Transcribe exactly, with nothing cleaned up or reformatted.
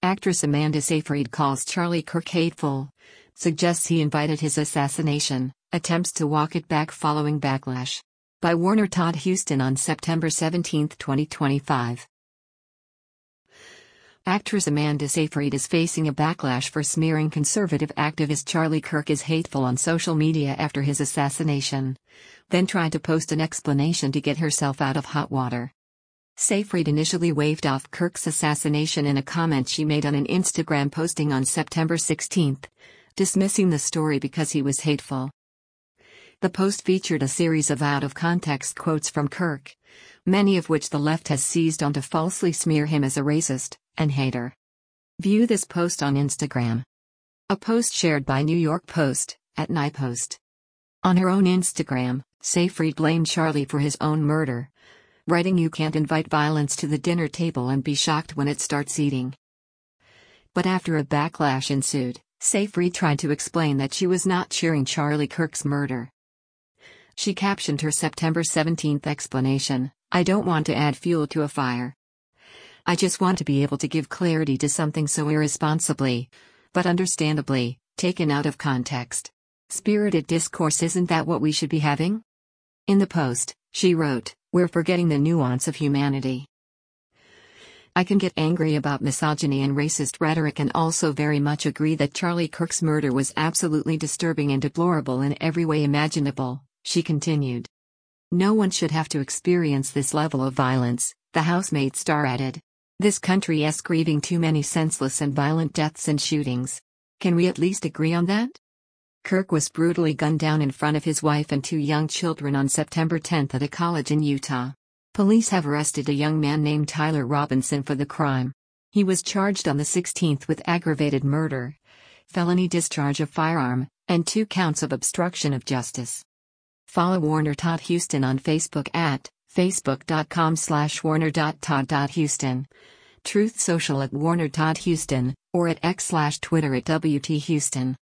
Actress Amanda Seyfried calls Charlie Kirk hateful, suggests he invited his assassination, attempts to walk it back following backlash. By Warner Todd Huston on September seventeenth, twenty twenty-five. Actress Amanda Seyfried is facing a backlash for smearing conservative activist Charlie Kirk as hateful on social media after his assassination, then tried to post an explanation to get herself out of hot water. Seyfried initially waved off Kirk's assassination in a comment she made on an Instagram posting on September sixteenth, dismissing the story because he was hateful. The post featured a series of out-of-context quotes from Kirk, many of which the left has seized on to falsely smear him as a racist and hater. View this post on Instagram. A post shared by New York Post, at NYPost. On her own Instagram, Seyfried blamed Charlie for his own murder, writing, "You can't invite violence to the dinner table and be shocked when it starts eating." But after a backlash ensued, Seyfried tried to explain that she was not cheering Charlie Kirk's murder. She captioned her September seventeenth explanation, "I don't want to add fuel to a fire. I just want to be able to give clarity to something so irresponsibly, but understandably, taken out of context. Spirited discourse, isn't that what we should be having?" In the post, she wrote, "We're forgetting the nuance of humanity. I can get angry about misogyny and racist rhetoric and also very much agree that Charlie Kirk's murder was absolutely disturbing and deplorable in every way imaginable," she continued. "No one should have to experience this level of violence," the housemate star added. "This country is grieving too many senseless and violent deaths and shootings. Can we at least agree on that?" Kirk was brutally gunned down in front of his wife and two young children on September tenth at a college in Utah. Police have arrested a young man named Tyler Robinson for the crime. He was charged on the sixteenth with aggravated murder, felony discharge of firearm, and two counts of obstruction of justice. Follow Warner Todd Huston on Facebook at facebook.com slash warner.todd.huston, Truth Social at Warner Todd Huston, or at X slash Twitter at W T Huston.